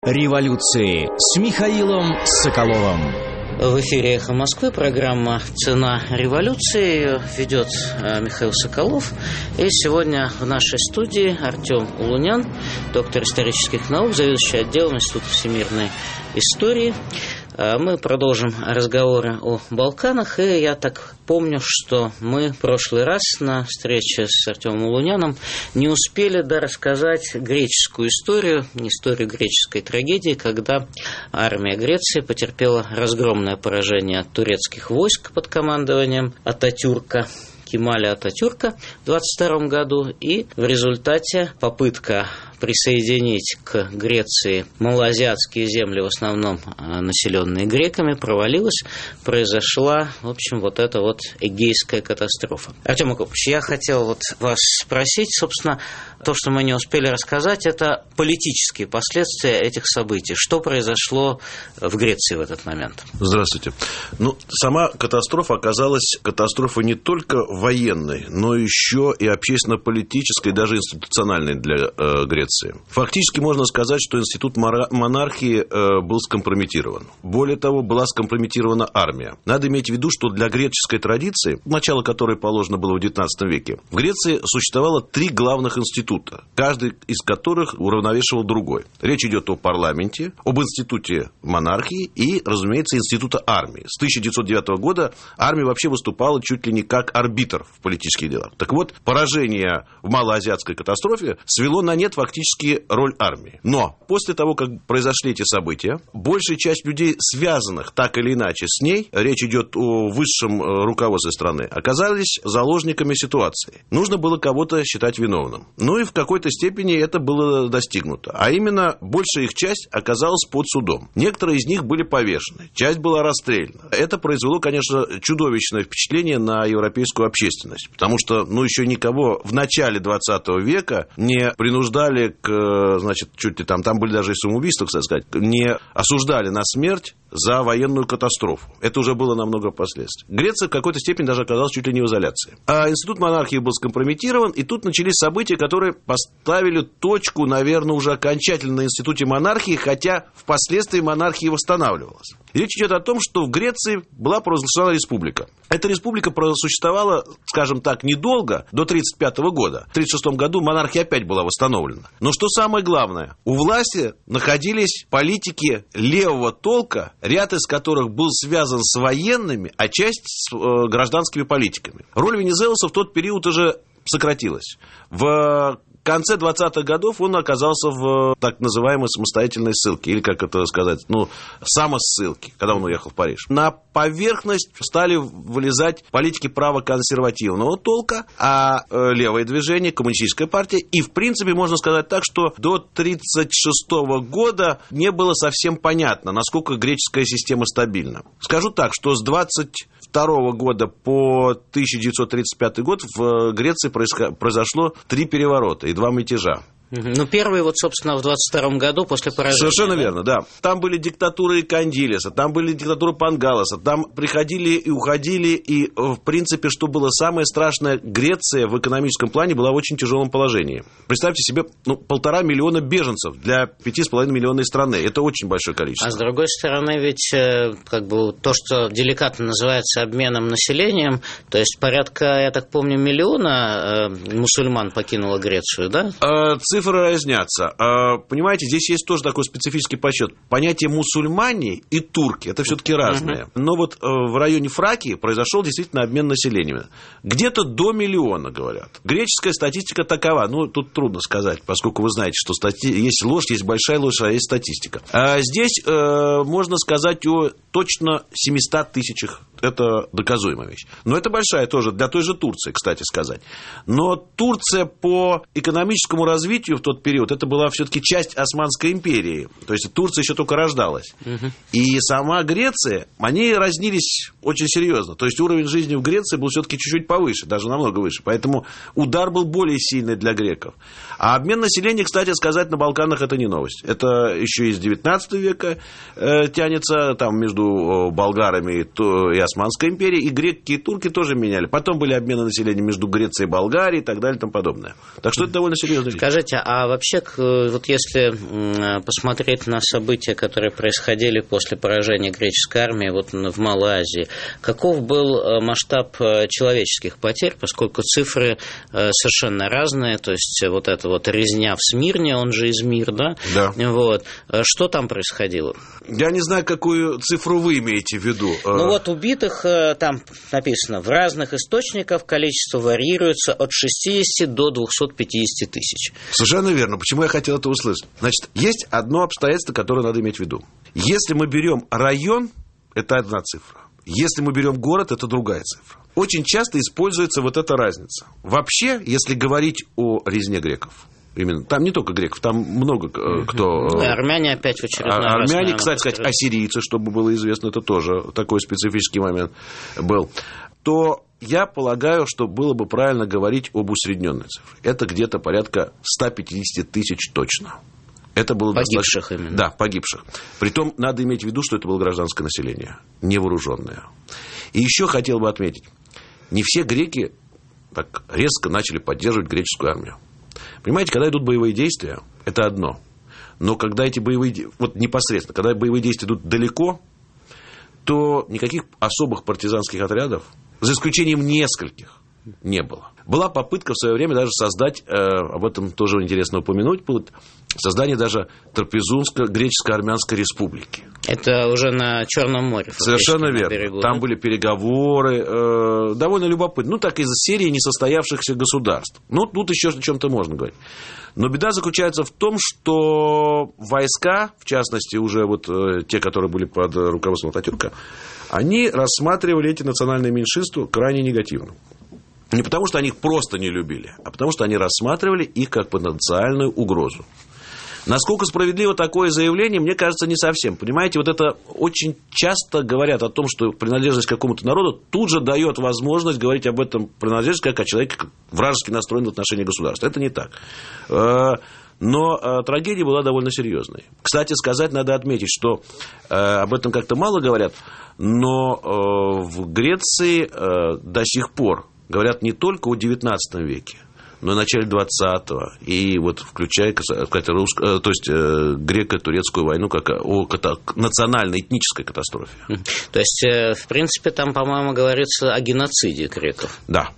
Революции с Михаилом Соколовым. В эфире «Эхо Москвы», программа «Цена революции». Ее ведет Михаил Соколов. И сегодня в нашей студии Артем Улунян, доктор исторических наук, заведующий отделом Института всемирной истории. Мы продолжим разговоры о Балканах. И я так помню, что мы в прошлый раз на встрече с Артемом Улуняном не успели рассказать греческую историю греческой трагедии, когда армия Греции потерпела разгромное поражение от турецких войск под командованием Кемаля Ататюрка в 1922 году, и в результате попытка присоединить к Греции малоазиатские земли, в основном населенные греками, провалилась, произошла, в общем, вот эта Эгейская катастрофа. Артем Акопович, я хотел вас спросить, собственно, то, что мы не успели рассказать, это политические последствия этих событий. Что произошло в Греции в этот момент? Здравствуйте. Сама катастрофа оказалась катастрофой не только военной, но еще и общественно-политической, даже институциональной для Греции. Фактически можно сказать, что институт монархии был скомпрометирован. Более того, была скомпрометирована армия. Надо иметь в виду, что для греческой традиции, начало которой положено было в XIX веке, в Греции существовало три главных института, каждый из которых уравновешивал другой. Речь идет о парламенте, об институте монархии и, разумеется, института армии. С 1909 года армия вообще выступала чуть ли не как арбитр в политических делах. Так вот, поражение в малоазиатской катастрофе свело на нет фактически роль армии. Но после того, как произошли эти события, большая часть людей, связанных так или иначе с ней, речь идет о высшем руководстве страны, оказались заложниками ситуации. Нужно было кого-то считать виновным. И в какой-то степени это было достигнуто. А именно, большая их часть оказалась под судом. Некоторые из них были повешены, часть была расстреляна. Это произвело, конечно, чудовищное впечатление на европейскую общественность, потому что, еще никого в начале 20 века не принуждали чуть ли там были даже и самоубийства, кстати сказать, не осуждали на смерть за военную катастрофу. Это уже было намного последствий. Греция в какой-то степени даже оказалась чуть ли не в изоляции. А институт монархии был скомпрометирован, и тут начались события, которые поставили точку, наверное, уже окончательно на институте монархии, хотя впоследствии монархия восстанавливалась. Речь идет о том, что в Греции была провозглашена республика. Эта республика просуществовала, скажем так, недолго, до 1935 года. В 1936 году монархия опять была восстановлена. Но что самое главное, у власти находились политики левого толка, ряд из которых был связан с военными, а часть с гражданскими политиками. Роль Венизелоса в тот период уже сократилась. В конце 20-х годов он оказался в так называемой самостоятельной ссылке, или, как это сказать, самоссылке, когда он уехал в Париж. На поверхность стали вылезать политики правоконсервативного толка, а левое движение, коммунистическая партия, и, в принципе, можно сказать так, что до 1936 года не было совсем понятно, насколько греческая система стабильна. Скажу так, что с 1922 года по 1935 год в Греции произошло 3 переворота и 2 мятежа. Первый, собственно, в 22 году после поражения. Совершенно верно, да. Там были диктатуры Кандилеса, там были диктатуры Пангалоса, там приходили и уходили, и, в принципе, что было самое страшное, Греция в экономическом плане была в очень тяжелом положении. Представьте себе, 1,5 миллиона беженцев для 5,5 миллионной страны. Это очень большое количество. А с другой стороны, ведь то, что деликатно называется обменом населением, то есть порядка, я так помню, миллиона мусульман покинуло Грецию, да? Цифры разнятся. Понимаете, здесь есть тоже такой специфический подсчет. Понятие мусульмане и турки – это все-таки разное. Но в районе Фракии произошел действительно обмен населением. Где-то до миллиона, говорят. Греческая статистика такова. Тут трудно сказать, поскольку вы знаете, что есть ложь, есть большая ложь, а есть статистика. Здесь можно сказать о точно 700 тысячах. Это доказуемая вещь. Но это большая тоже для той же Турции, кстати сказать. Но Турция по экономическому развитию в тот период, это была все-таки часть Османской империи. То есть Турция еще только рождалась. И сама Греция, они разнились очень серьезно. То есть уровень жизни в Греции был все-таки чуть-чуть повыше, даже намного выше. Поэтому удар был более сильный для греков. А обмен населения, кстати сказать, на Балканах это не новость. Это еще из 19 века тянется там между болгарами и Османской империи, и греки и турки тоже меняли. Потом были обмены населения между Грецией и Болгарией и так далее и тому подобное. Так что это довольно серьезно. Скажите, а вообще, вот если посмотреть на события, которые происходили после поражения греческой армии вот в Малой Азии, каков был масштаб человеческих потерь, поскольку цифры совершенно разные, то есть вот эта вот резня в Смирне, он же Измир, да? Да. Вот. Что там происходило? Я не знаю, какую цифру вы имеете в виду. Ну вот убитых, там написано, в разных источниках количество варьируется от 60 до 250 тысяч. Совершенно верно. Почему я хотел это услышать? Значит, есть одно обстоятельство, которое надо иметь в виду. Если мы берем район, это одна цифра. Если мы берем город, это другая цифра. Очень часто используется вот эта разница. Вообще, если говорить о резне греков, именно, там не только греков, там много кто... И армяне опять в очередной раз. Армяне, кстати сказать, ассирийцы, чтобы было известно, это тоже такой специфический момент был. То я полагаю, что было бы правильно говорить об усредненной цифре. Это где-то порядка 150 тысяч точно. Это было погибших достаточно... именно. Да, погибших. Притом, надо иметь в виду, что это было гражданское население, невооруженное. И еще хотел бы отметить, не все греки так резко начали поддерживать греческую армию. Понимаете, когда идут боевые действия, это одно. Но когда эти боевые... Вот непосредственно, когда боевые действия идут далеко, то никаких особых партизанских отрядов, за исключением нескольких, не было. Была попытка в свое время даже создать, об этом тоже интересно упомянуть, создание даже Трапезунско-греческой армянской республики. Это уже на Черном море. Совершенно верно. Берегу, там да? были переговоры, довольно любопытно. Ну, так из серии несостоявшихся государств. Ну, тут еще о чем-то можно говорить. Но беда заключается в том, что войска, в частности, уже вот те, которые были под руководством Ататюрка, они рассматривали эти национальные меньшинства крайне негативно. Не потому, что они их просто не любили, а потому, что они рассматривали их как потенциальную угрозу. Насколько справедливо такое заявление, мне кажется, не совсем. Понимаете, вот это очень часто говорят о том, что принадлежность к какому-то народу тут же дает возможность говорить об этом принадлежности как о человеке вражески настроенном в отношении государства. Это не так. Но трагедия была довольно серьезной. Кстати сказать, надо отметить, что об этом как-то мало говорят, но в Греции до сих пор говорят не только о XIX веке, но и о начале XX, и вот включая то есть греко-турецкую войну как о национальной этнической катастрофе. То есть, в принципе, там, по-моему, говорится о геноциде греков. Да.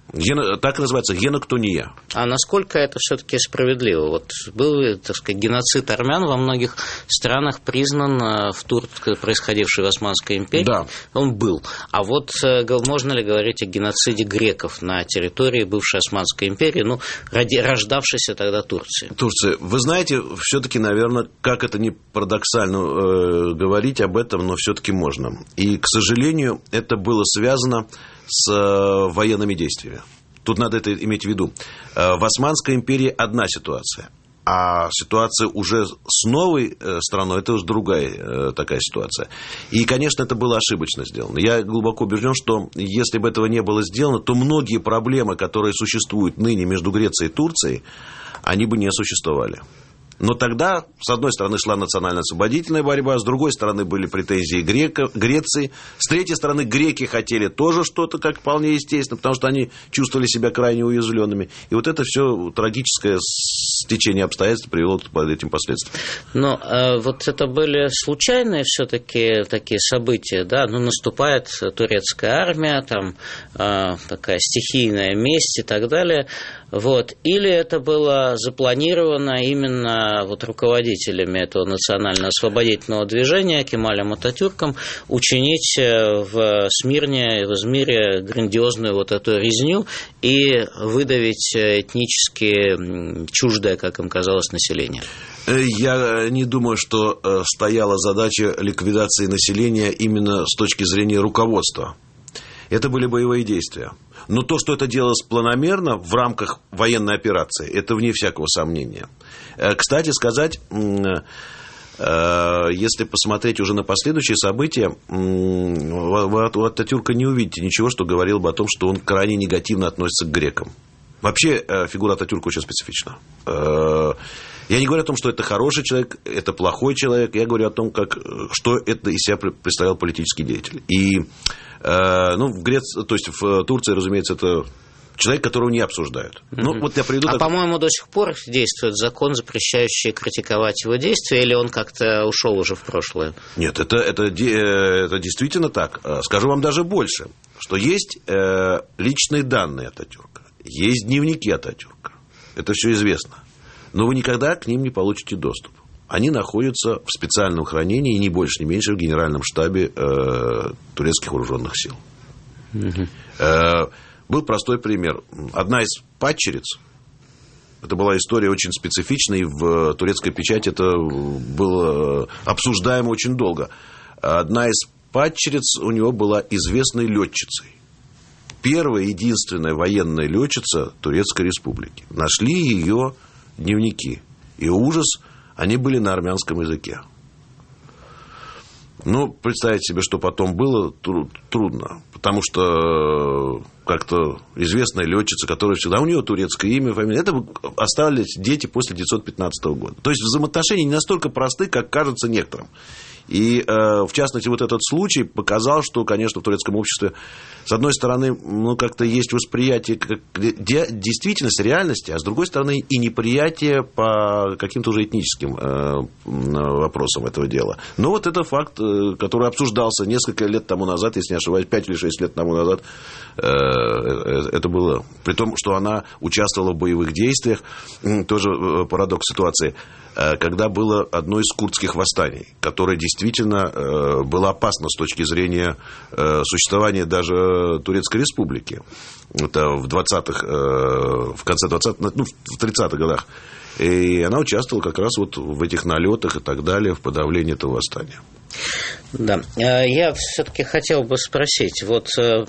Так называется геноктония. А насколько это все-таки справедливо? Вот был, так сказать, геноцид армян во многих странах признан в Турции, происходивший в Османской империи. Да. Он был. А вот можно ли говорить о геноциде греков на территории бывшей Османской империи, ну, рождавшейся тогда Турции? Турция. Вы знаете, все-таки, наверное, как это ни парадоксально говорить об этом, но все-таки можно. И, к сожалению, это было связано с военными действиями. Тут надо это иметь в виду. В Османской империи одна ситуация, а ситуация уже с новой страной, это уже другая такая ситуация. И, конечно, это было ошибочно сделано. Я глубоко убежден, что если бы этого не было сделано, то многие проблемы, которые существуют ныне между Грецией и Турцией, они бы не существовали. Но тогда, с одной стороны, шла национально-освободительная борьба, с другой стороны, были претензии Греции, с третьей стороны, греки хотели тоже что-то, как вполне естественно, потому что они чувствовали себя крайне уязвленными. И вот это все трагическое стечение обстоятельств привело к этим последствиям. Но вот это были случайные все-таки такие события, да? Ну, наступает турецкая армия, там такая стихийная месть и так далее. Вот. Или это было запланировано именно вот руководителями этого национально-освободительного движения Кемалем Ататюрком учинить в Смирне и в Измире грандиозную вот эту резню и выдавить этнически чуждое, как им казалось, население? Я не думаю, что стояла задача ликвидации населения именно с точки зрения руководства. Это были боевые действия. Но то, что это делалось планомерно в рамках военной операции, это вне всякого сомнения. Кстати сказать, если посмотреть уже на последующие события, у Ататюрка не увидите ничего, что говорило бы о том, что он крайне негативно относится к грекам. Вообще, фигура Ататюрка очень специфична. Я не говорю о том, что это хороший человек, это плохой человек. Я говорю о том, что это из себя представлял политический деятель. И в Греции, то есть в Турции, разумеется, это человек, которого не обсуждают. Вот я приведу по-моему, до сих пор действует закон, запрещающий критиковать его действия, или он как-то ушел уже в прошлое? Нет, это действительно так. Скажу вам даже больше, что есть личные данные Ататюрка, есть дневники Ататюрка. Это все известно. Но вы никогда к ним не получите доступ. Они находятся в специальном хранении, и ни больше, ни меньше, в Генеральном штабе турецких вооруженных сил. Был простой пример. Одна из падчериц, это была история очень специфичная, и в турецкой печати это было обсуждаемо очень долго. Одна из падчериц у него была известной летчицей. Первая, единственная военная летчица Турецкой Республики. Нашли ее дневники. И ужас, они были на армянском языке. Представить себе, что потом было, трудно. Потому что как-то известная летчица, которая всегда... У нее турецкое имя, фамилия. Это остались дети после 1915 года. То есть взаимоотношения не настолько просты, как кажется некоторым. И, в частности, вот этот случай показал, что, конечно, в турецком обществе, с одной стороны, как-то есть восприятие действительности, реальности, а с другой стороны, и неприятие по каким-то уже этническим вопросам этого дела. Но вот это факт, который обсуждался несколько лет тому назад, если не ошибаюсь, 5 или 6 лет тому назад, это было, при том, что она участвовала в боевых действиях, тоже парадокс ситуации, когда было одно из курдских восстаний, которое действительно было опасно с точки зрения существования даже Турецкой Республики. Это в 20-х, в конце 20-х, в 30-х годах. И она участвовала как раз вот в этих налетах и так далее, в подавлении этого восстания. Да, я все-таки хотел бы спросить, вот я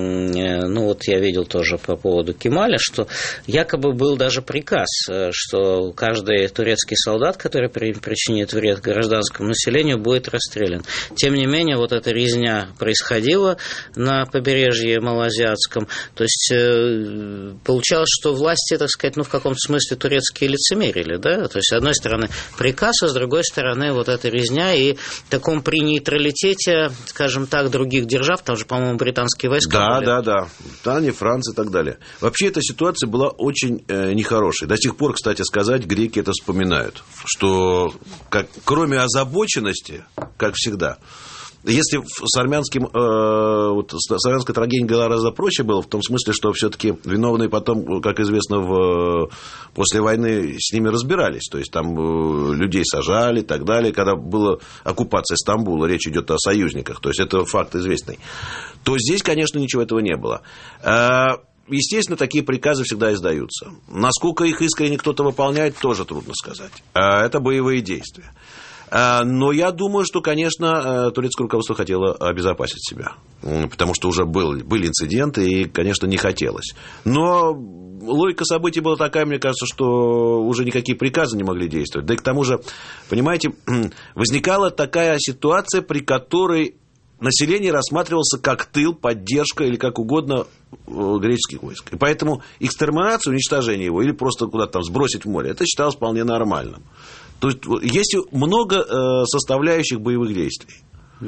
видел тоже по поводу Кемаля, что якобы был даже приказ, что каждый турецкий солдат, который причинит вред гражданскому населению, будет расстрелян. Тем не менее, вот эта резня происходила на побережье Малоазиатском, то есть получалось, что власти, так сказать, в каком-то смысле турецкие лицемерили, да, то есть с одной стороны приказ, а с другой стороны вот эта резня, и в таком при нейтралитете, скажем так, других держав, там же, по-моему, британские войска были. Да, Британия, Франция и так далее. Вообще эта ситуация была очень нехорошей. До сих пор, кстати сказать, греки это вспоминают, что кроме озабоченности, как всегда, если с армянской трагедией гораздо проще было, в том смысле, что все-таки виновные потом, как известно, после войны с ними разбирались. То есть там людей сажали и так далее. Когда была оккупация Стамбула, речь идет о союзниках, то есть это факт известный. То здесь, конечно, ничего этого не было. Естественно, такие приказы всегда издаются. Насколько их искренне кто-то выполняет, тоже трудно сказать. Это боевые действия. Но я думаю, что, конечно, турецкое руководство хотело обезопасить себя, потому что уже были инциденты, и, конечно, не хотелось. Но логика событий была такая, мне кажется, что уже никакие приказы не могли действовать. Да и к тому же, понимаете, возникала такая ситуация, при которой население рассматривался как тыл, поддержка или как угодно греческих войск. И поэтому экстерминацию, уничтожение его или просто куда-то там сбросить в море, это считалось вполне нормальным. То есть есть много составляющих боевых действий.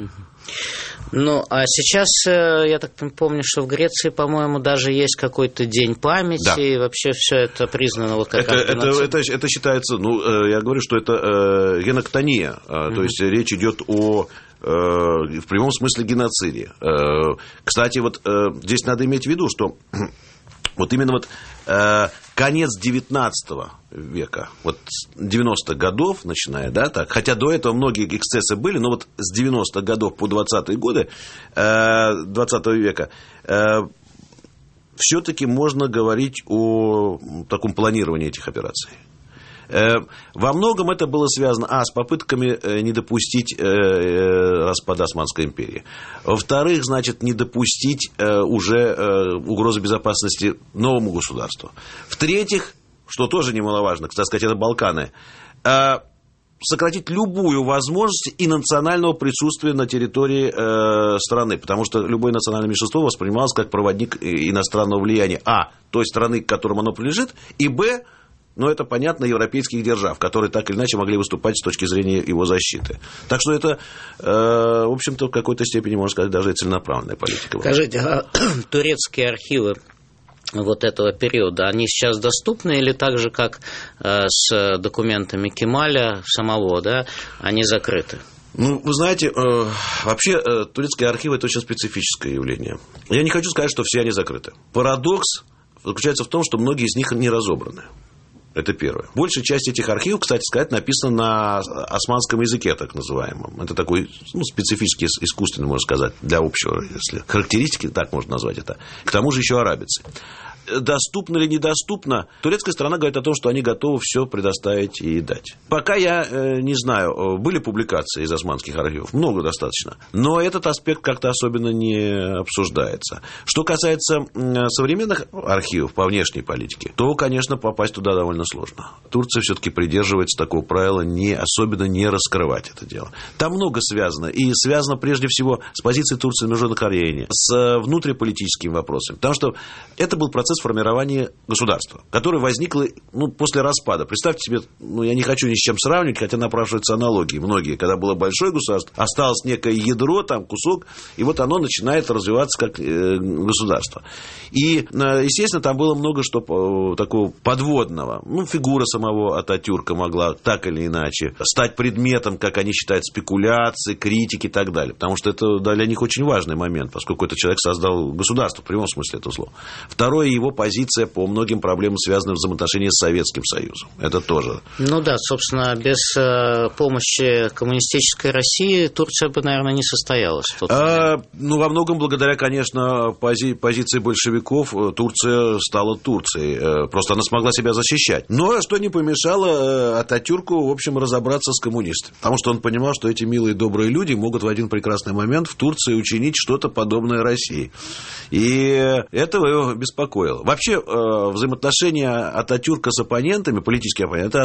А сейчас, я так помню, что в Греции, по-моему, даже есть какой-то день памяти, да. И вообще все это признано как это считается, я говорю, что это геноктония, то есть речь идет о в прямом смысле геноциде. Кстати, вот здесь надо иметь в виду, что вот именно конец 19 века, вот 90-х годов, начиная, да, так, хотя до этого многие эксцессы были, но вот с 90-х годов по 20-е годы 20 века все-таки можно говорить о таком планировании этих операций. Во многом это было связано, с попытками не допустить распада Османской империи. Во-вторых, значит, не допустить уже угрозы безопасности новому государству. В-третьих, что тоже немаловажно, кстати сказать, это Балканы, сократить любую возможность и национального присутствия на территории страны, потому что любое национальное меньшинство воспринималось как проводник иностранного влияния, той страны, к которому оно принадлежит, и, но это понятно, европейских держав, которые так или иначе могли выступать с точки зрения его защиты. Так что это, в общем-то, в какой-то степени, можно сказать, даже и целенаправленная политика. Скажите, а турецкие архивы вот этого периода, они сейчас доступны или так же, как с документами Кемаля самого, да, они закрыты? Ну, вы знаете, вообще турецкие архивы – это очень специфическое явление. Я не хочу сказать, что все они закрыты. Парадокс заключается в том, что многие из них не разобраны. Это первое. Большая часть этих архивов, кстати сказать, написана на османском языке, так называемом. Это такой специфический, искусственный, можно сказать, для общего, если характеристики, так можно назвать это. К тому же еще арабицы. Доступно или недоступно, турецкая сторона говорит о том, что они готовы все предоставить и дать. Пока я не знаю, были публикации из османских архивов, много достаточно, но этот аспект как-то особенно не обсуждается. Что касается современных архивов по внешней политике, то, конечно, попасть туда довольно сложно. Турция все-таки придерживается такого правила особенно не раскрывать это дело. Там много связано, и связано прежде всего с позицией Турции в международной арене, с внутриполитическими вопросами, потому что это был процесс формирования государства, которое возникло после распада. Представьте себе, я не хочу ни с чем сравнивать, хотя напрашиваются аналогии многие. Когда было большое государство, осталось некое ядро, там кусок, и вот оно начинает развиваться как государство. И, естественно, там было много что такого подводного. Фигура самого Ататюрка могла так или иначе стать предметом, как они считают, спекуляций, критики и так далее. Потому что это для них очень важный момент, поскольку этот человек создал государство в прямом смысле этого слова. Второе, его позиция по многим проблемам, связанным с взаимоотношениями с Советским Союзом. Это тоже. Собственно, без помощи коммунистической России Турция бы, наверное, не состоялась. Во многом благодаря, конечно, позиции большевиков Турция стала Турцией. Просто она смогла себя защищать. Но что не помешало Ататюрку, в общем, разобраться с коммунистами. Потому что он понимал, что эти милые добрые люди могут в один прекрасный момент в Турции учинить что-то подобное России. И этого его беспокоило. Вообще, взаимоотношения Ататюрка с оппонентами, политическими оппонентами, это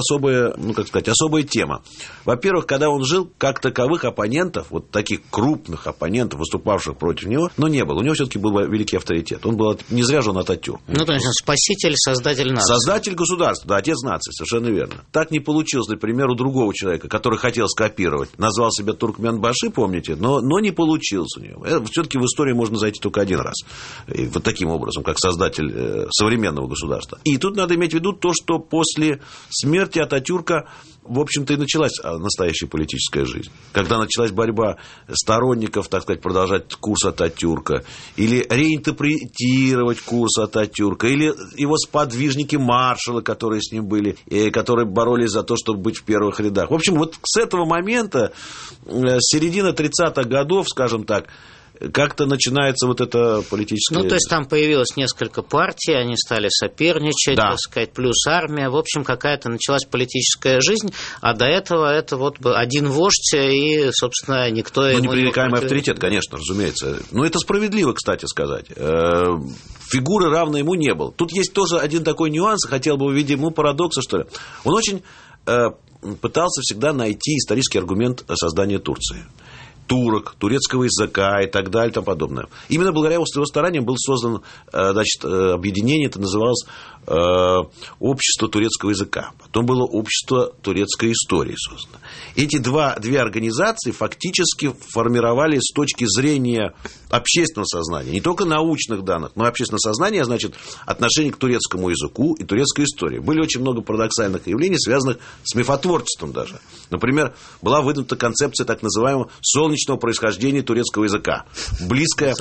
особая тема. Во-первых, когда он жил, как таковых оппонентов, вот таких крупных оппонентов, выступавших против него, не было. У него все-таки был великий авторитет. Он был, не зря же он Ататюрк. То есть он спаситель, создатель нации. Создатель государства, да, отец нации, совершенно верно. Так не получилось, например, у другого человека, который хотел скопировать. Назвал себя Туркменбаши, помните, но не получилось у него. Все-таки в истории можно зайти только один раз. И вот таким образом, как создатель современного государства. И тут надо иметь в виду то, что после смерти Ататюрка, в общем-то, и началась настоящая политическая жизнь. Когда началась борьба сторонников, так сказать, продолжать курс Ататюрка, или реинтерпретировать курс Ататюрка, или его сподвижники, маршалы, которые с ним были, и которые боролись за то, чтобы быть в первых рядах. В общем, вот с этого момента, с середины 30-х годов, скажем так, как-то начинается вот это политическое... То есть там появилось несколько партий, они стали соперничать, так сказать, плюс армия. В общем, какая-то началась политическая жизнь, а до этого это вот один вождь и, собственно, никто... непререкаемый авторитет, конечно, разумеется. Это справедливо, кстати сказать. Фигуры равной ему не было. Тут есть тоже один такой нюанс, хотел бы увидеть парадокса, что ли. Он очень пытался всегда найти исторический аргумент создания Турции. Турок, турецкого языка и так далее и тому подобное. Именно благодаря его стараниям был создан объединение, это называлось общество турецкого языка. Потом было общество турецкой истории создано. Эти две организации фактически формировали с точки зрения общественного сознания, не только научных данных, но и общественного сознания, значит, отношение к турецкому языку и турецкой истории. Были очень много парадоксальных явлений, связанных с мифотворчеством даже. Например, была выдвинута концепция так называемого солнечного происхождения турецкого языка. Близкая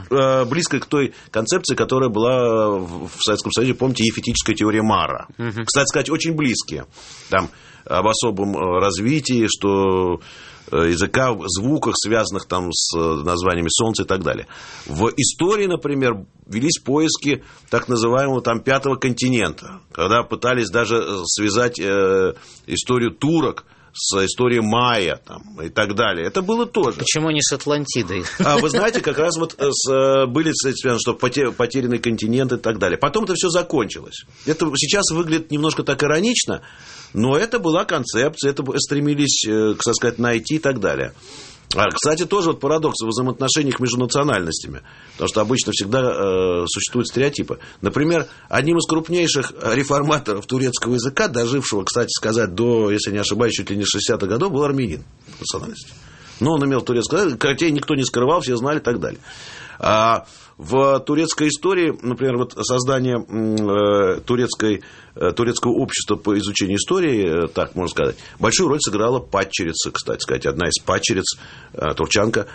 к той концепции, которая была в Советском Союзе, помните, ефетическая теория Мара. Кстати сказать, очень близкие. Там об особом развитии, что языка, звуках, связанных там с названиями Солнца и так далее. В истории, например, велись поиски так называемого там пятого континента, когда пытались даже связать историю турок с историей майя и так далее. Это было тоже. Почему не с Атлантидой? Вы знаете, как раз были связаны, что потерянный континент и так далее. Потом это все закончилось. Это сейчас выглядит немножко так иронично, но это была концепция, это стремились, так сказать, найти и так далее. Кстати, тоже вот парадокс в взаимоотношениях между национальностями. Потому что обычно всегда существуют стереотипы. Например, одним из крупнейших реформаторов турецкого языка, дожившего, кстати сказать, до, если не ошибаюсь, чуть ли не 60-х годов, был армянин по национальности. Но он имел турецкое язык, хотя никто не скрывал, все знали и так далее. В турецкой истории, например, вот создание турецкого общества по изучению истории, так можно сказать, большую роль сыграла падчерица, кстати сказать, одна из падчериц, турчанка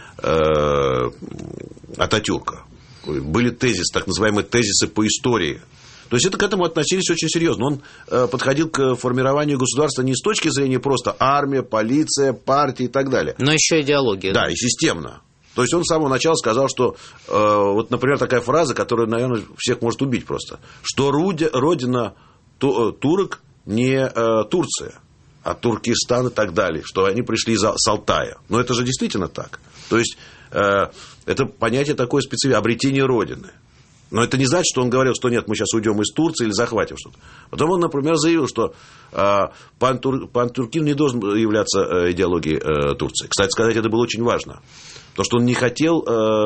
Ататюрка. Были тезисы, так называемые тезисы по истории. То есть это к этому относились очень серьезно. Он подходил к формированию государства не с точки зрения просто армия, полиция, партия и так далее. Но еще идеология. Да, и системно. То есть он с самого начала сказал, что, вот, например, такая фраза, которая, наверное, всех может убить просто, что родина турок не Турция, а Туркестан и так далее, что они пришли с Алтая. Но это же действительно так. То есть это понятие такое специфическое, обретение родины. Но это не значит, что он говорил, что нет, мы сейчас уйдем из Турции или захватим что-то. Потом он, например, заявил, что пантюркизм не должен являться идеологией Турции. Кстати сказать, это было очень важно. Потому что он не хотел,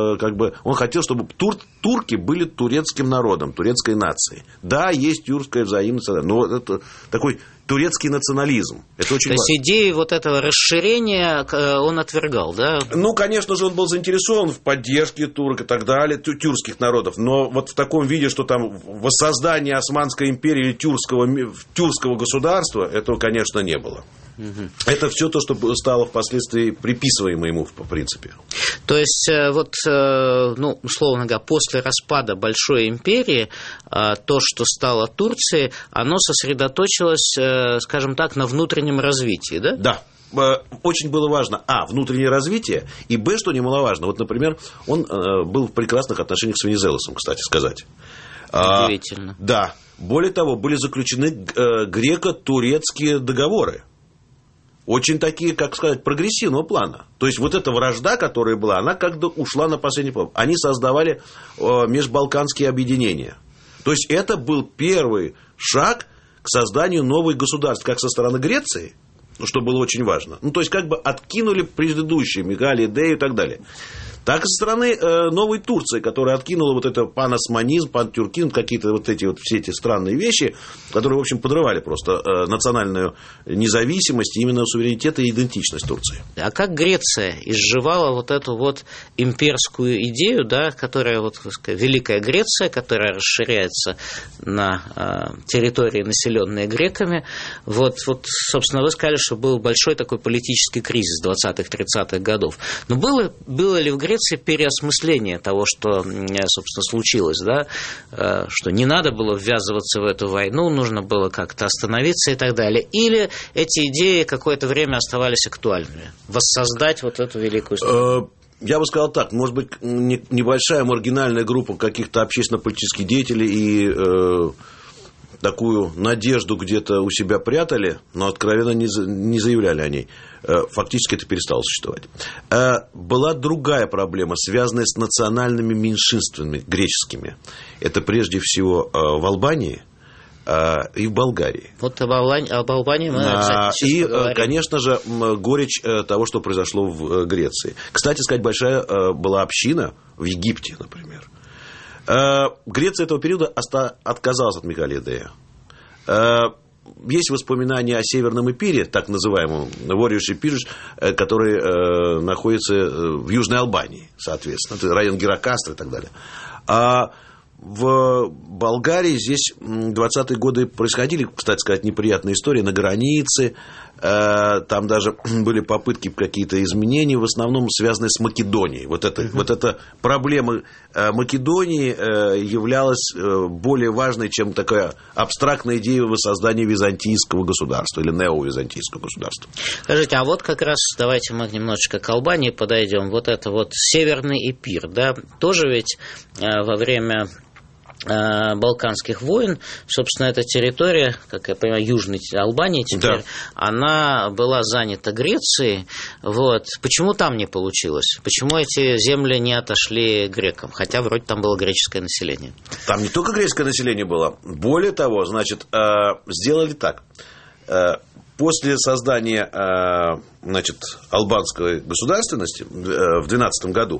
он хотел, чтобы турки были турецким народом, турецкой нацией. Да, есть тюркская взаимность, но это такой турецкий национализм. Это очень важно. То есть идеи вот этого расширения он отвергал, да? Ну, конечно же, он был заинтересован в поддержке турок и так далее, тюркских народов. Но вот в таком виде, что там воссоздание Османской империи или тюркского государства, этого, конечно, не было. Это все то, что стало впоследствии приписываемо ему, в принципе. То есть, вот, ну, условно говоря, после распада Большой империи, то, что стало Турцией, оно сосредоточилось, скажем так, на внутреннем развитии, да? Да. Очень было важно, внутреннее развитие, и, что немаловажно. Вот, например, он был в прекрасных отношениях с Венизелосом, кстати сказать. Удивительно. Да. Более того, были заключены греко-турецкие договоры. Очень такие, как сказать, прогрессивного плана. То есть, вот эта вражда, которая была, она как-то ушла на последний план. Они создавали межбалканские объединения. То есть, это был первый шаг к созданию новых государств, как со стороны Греции, что было очень важно. Ну, то есть, как бы откинули предыдущие, Мигалия, Дею и так далее. Так и со стороны новой Турции, которая откинула вот это паносманизм, пантюркизм, какие-то вот эти вот все эти странные вещи, которые, в общем, подрывали просто национальную независимость, именно суверенитет и идентичность Турции. А как Греция изживала вот эту вот имперскую идею, да, которая вот, Великая Греция, которая расширяется на территории, населенные греками, вот, собственно, вы сказали, что был большой такой политический кризис 20-30-х годов. Но было ли в Греции переосмысление того, что, собственно, случилось, да, что не надо было ввязываться в эту войну, нужно было как-то остановиться и так далее. Или эти идеи какое-то время оставались актуальными? Воссоздать вот эту великую страну? Я бы сказал так, может быть, небольшая маргинальная группа каких-то общественно-политических деятелей и такую надежду где-то у себя прятали, но откровенно не заявляли о ней. Фактически это перестало существовать. Была другая проблема, связанная с национальными меньшинствами греческими. Это прежде всего в Албании и в Болгарии. Вот об Албании мы, кстати, сейчас и, поговорим. конечно же, горечь того, что произошло в Греции. Кстати сказать, большая была община в Египте, например. Греция этого периода отказалась от Мигалия Дея. Есть воспоминания о Северном Эпире, так называемом, Вориш Эпирш, который находится в Южной Албании, соответственно. Это район Герокастра и так далее. А в Болгарии здесь 20-е годы происходили, кстати сказать, неприятные истории на границе. Там даже были попытки какие-то изменения, в основном связанные с Македонией. Вот эта проблема Македонии являлась более важной, чем такая абстрактная идея воссоздания византийского государства или неовизантийского государства. Скажите, а вот как раз давайте мы немножечко к Албании подойдем. Вот это вот Северный Эпир, да, тоже ведь во время Балканских войн, собственно, эта территория, как я понимаю, Южной Албании теперь, да, она была занята Грецией. Вот. Почему там не получилось? Почему эти земли не отошли грекам? Хотя вроде там было греческое население. Там не только греческое население было. Более того, значит, сделали так. после создания, значит, албанской государственности в 12 году,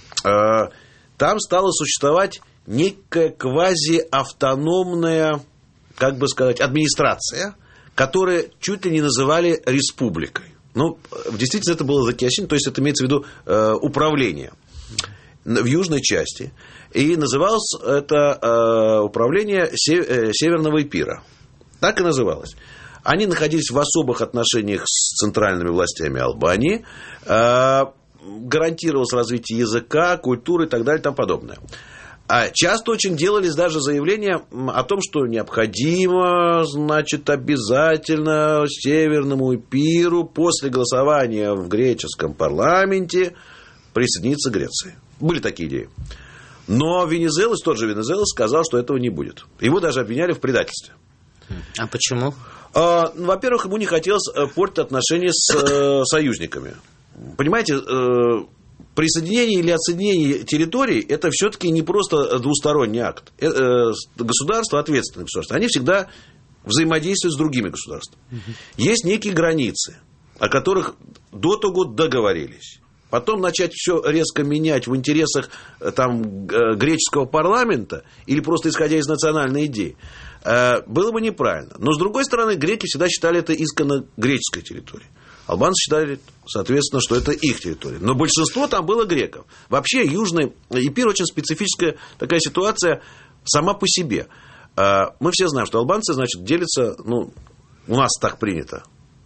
там стала существовать некая квазиавтономная, как бы сказать, администрация, которую чуть ли не называли республикой. Ну, в действительности это было закиосин, то есть это имеется в виду управление в южной части. И называлось это управление Северного Эпира. Так и называлось. Они находились в особых отношениях с центральными властями Албании. Гарантировалось развитие языка, культуры и так далее и тому подобное. А часто очень делались даже заявления о том, что необходимо, значит, обязательно Северному Эпиру после голосования в греческом парламенте присоединиться к Греции. Были такие идеи. Но Венизелос, тот же Венизелос, сказал, что этого не будет. Его даже обвиняли в предательстве. А почему? Во-первых, ему не хотелось портить отношения с союзниками. Понимаете, присоединение или отсоединение территорий – это все-таки не просто двусторонний акт. Государство, ответственное государство, они всегда взаимодействуют с другими государствами. Есть некие границы, о которых до того договорились. Потом начать все резко менять в интересах там, греческого парламента или просто исходя из национальной идеи было бы неправильно. Но, с другой стороны, греки всегда считали это исконно греческой территорией. Албанцы считали, соответственно, что это их территория. Но большинство там было греков. Вообще, Южный Эпир очень специфическая такая ситуация сама по себе. Мы все знаем, что албанцы, значит, делятся, ну, у нас так принято,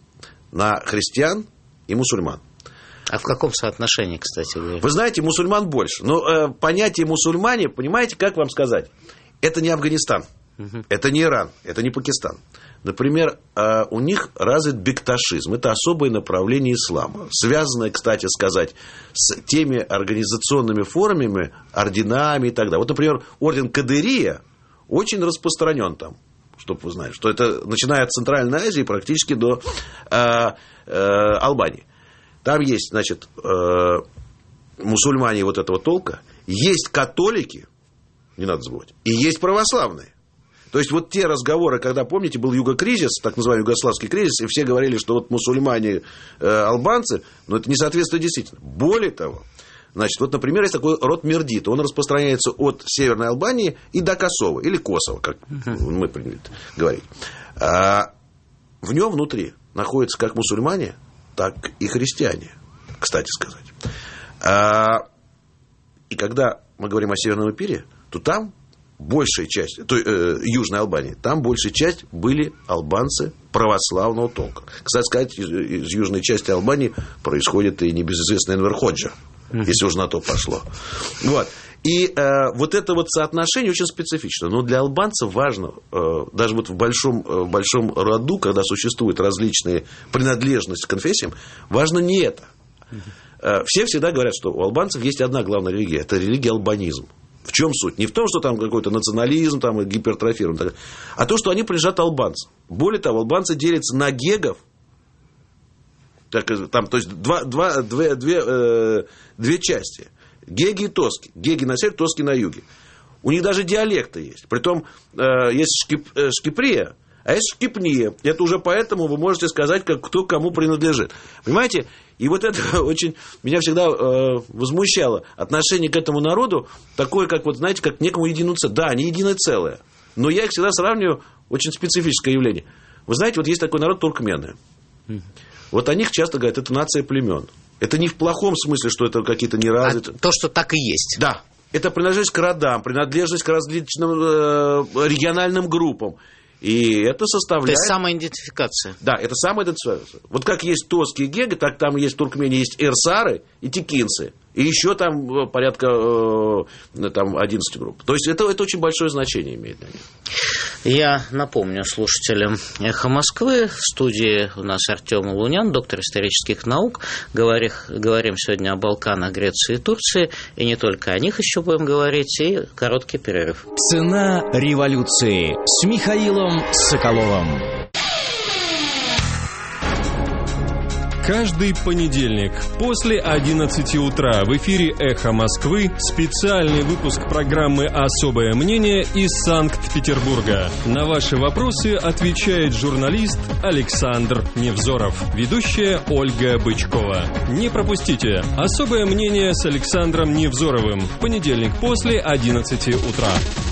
на христиан и мусульман. А в каком соотношении, кстати говоря? Вы знаете, мусульман больше. Но понятие мусульмане, понимаете, как вам сказать? Это не Афганистан, это не Иран, это не Пакистан. Например, у них развит бекташизм. Это особое направление ислама. Связанное, кстати сказать, с теми организационными формами, орденами и так далее. Вот, например, орден Кадырия очень распространен там. Чтобы вы знали, что это начиная от Центральной Азии практически до Албании. Там есть, значит, мусульмане вот этого толка, есть католики, не надо забывать, и есть православные. То есть, вот те разговоры, когда, помните, был югокризис, так называемый югославский кризис, и все говорили, что вот мусульмане албанцы, но это не соответствует действительно. Более того, значит, вот, например, есть такой род Мердита, он распространяется от Северной Албании и до Косово, или Косово, как мы привыкли говорить. В нем внутри находятся как мусульмане, так и христиане, кстати сказать. И когда мы говорим о Северном Эпире, то там большая часть, Южной Албании, там большая часть были албанцы православного толка. Кстати сказать, из южной части Албании происходит и небезызвестный Энвер Ходжа, если уж на то пошло. Вот. И вот это вот соотношение очень специфично. Но для албанцев важно, даже вот в большом роду, когда существуют различные принадлежности к конфессиям, важно не это. Все всегда говорят, что у албанцев есть одна главная религия. Это религия албанизм. В чем суть? Не в том, что там какой-то национализм там, и гипертрофирован, а то, что они принадлежат албанцам. Более того, албанцы делятся на гегов. Там, то есть две части. Геги и тоски. Геги на севере, тоски на юге. У них даже диалекты есть. Притом есть Шкиприя, а есть Шкипния. Это уже поэтому вы можете сказать, кто кому принадлежит. Понимаете? И вот это очень меня всегда возмущало. Отношение к этому народу такое, как, вот, знаете, как к некому единому целому. Да, они единое целое. Но я их всегда сравниваю, очень специфическое явление. Вы знаете, вот есть такой народ туркмены. Вот о них часто говорят, это нация племен. Это не в плохом смысле, что это какие-то неразвитые... А то, что так и есть. Да. Это принадлежность к родам, принадлежность к различным региональным группам. И это составляет... То есть самоидентификация. Да, это самоидентификация. Вот как есть тоски и геги, так там есть в Туркмении есть эрсары и текинцы. И еще там порядка там 11 групп. То есть это очень большое значение имеет для них. Я напомню слушателям «Эхо Москвы», в студии у нас Артем Улунян, доктор исторических наук. Говорим сегодня о Балканах, Греции и Турции. И не только о них еще будем говорить. И короткий перерыв. Цена революции с Михаилом Соколовым. Каждый понедельник после 11 утра в эфире «Эхо Москвы» специальный выпуск программы «Особое мнение» из Санкт-Петербурга. На ваши вопросы отвечает журналист Александр Невзоров, ведущая Ольга Бычкова. Не пропустите «Особое мнение» с Александром Невзоровым. В понедельник после 11 утра.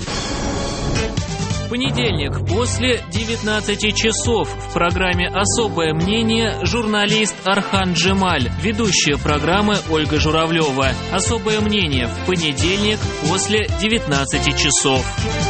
Понедельник после 19 часов в программе «Особое мнение» журналист Архан Джемаль, ведущая программы Ольга Журавлева. «Особое мнение» в понедельник после 19 часов.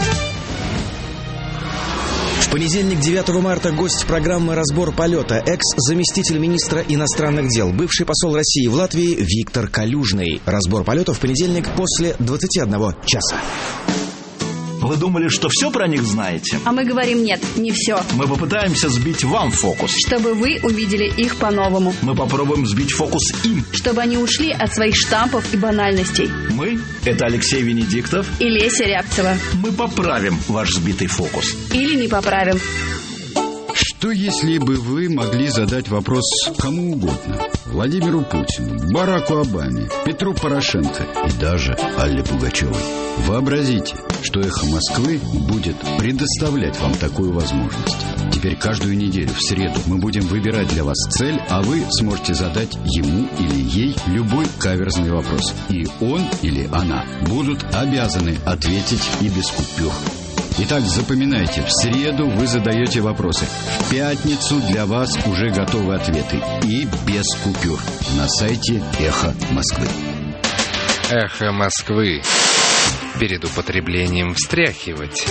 В понедельник, 9 марта, гость программы «Разбор полета», экс-заместитель министра иностранных дел, бывший посол России в Латвии Виктор Калюжный. «Разбор полета» в понедельник после 21 часа. Вы думали, что все про них знаете? А мы говорим нет, не все. Мы попытаемся сбить вам фокус, чтобы вы увидели их по-новому. Мы попробуем сбить фокус им, чтобы они ушли от своих штампов и банальностей. Мы – это Алексей Венедиктов и Леся Рябцева. Мы поправим ваш сбитый фокус. Или не поправим. Что если бы вы могли задать вопрос кому угодно? Владимиру Путину, Бараку Обаме, Петру Порошенко и даже Алле Пугачевой. Вообразите, что «Эхо Москвы» будет предоставлять вам такую возможность. Теперь каждую неделю в среду мы будем выбирать для вас цель, а вы сможете задать ему или ей любой каверзный вопрос. И он или она будут обязаны ответить и без купюр. Итак, запоминайте, в среду вы задаете вопросы. В пятницу для вас уже готовы ответы. И без купюр. На сайте «Эхо Москвы». «Эхо Москвы». Перед употреблением встряхивать.